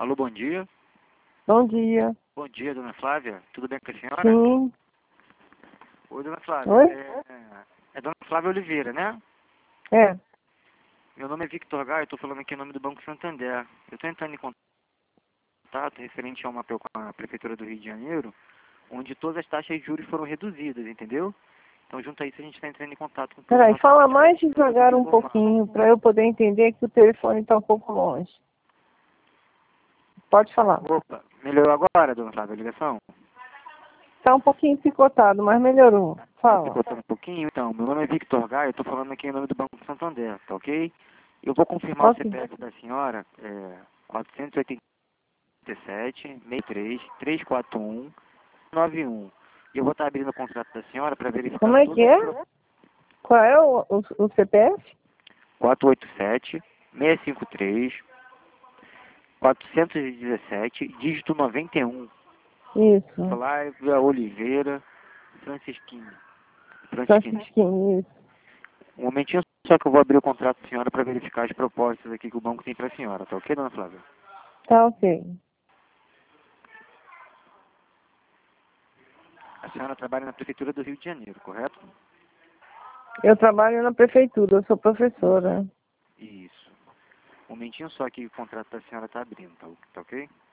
Alô, bom dia. Bom dia. Bom dia, dona Flávia. Tudo bem com a senhora? Sim. Oi, dona Flávia. Oi? É dona Flávia Oliveira, né? É. Meu nome é Victor Gai, eu estou falando aqui em nome do Banco Santander. Eu estou entrando em contato referente a uma com a Prefeitura do Rio de Janeiro, onde todas as taxas de juros foram reduzidas, entendeu? Então, junto a isso, a gente está entrando em contato com todos os Peraí, nossos fala clientes mais para poder devagar um informar. pouquinho, para eu poder entender que o telefone está um pouco longe. Pode falar. Opa, melhorou agora, dona Flávia, a ligação? Está um pouquinho picotado, mas melhorou. Tá Fala. picotando um pouquinho? Então, meu nome é Victor Gai, eu estou falando aqui em nome do Banco Santander, tá ok? Eu vou confirmar o Ok. CPF da senhora, 487-63-341-91. E eu vou estar abrindo o contrato da senhora para verificar Como é todas que é? as... Qual é o CPF? 487-653-417, dígito 91. Isso. Flávia Oliveira Francisquinho. Francisquinho, isso. Um momentinho só que eu vou abrir o contrato da senhora para verificar as propostas aqui que o banco tem para a senhora, tá ok, dona Flávia? Tá ok. A senhora trabalha na Prefeitura do Rio de Janeiro, correto? Eu trabalho na prefeitura, eu sou professora. Isso. Um momentinho só que o contrato da senhora está abrindo, tá ok?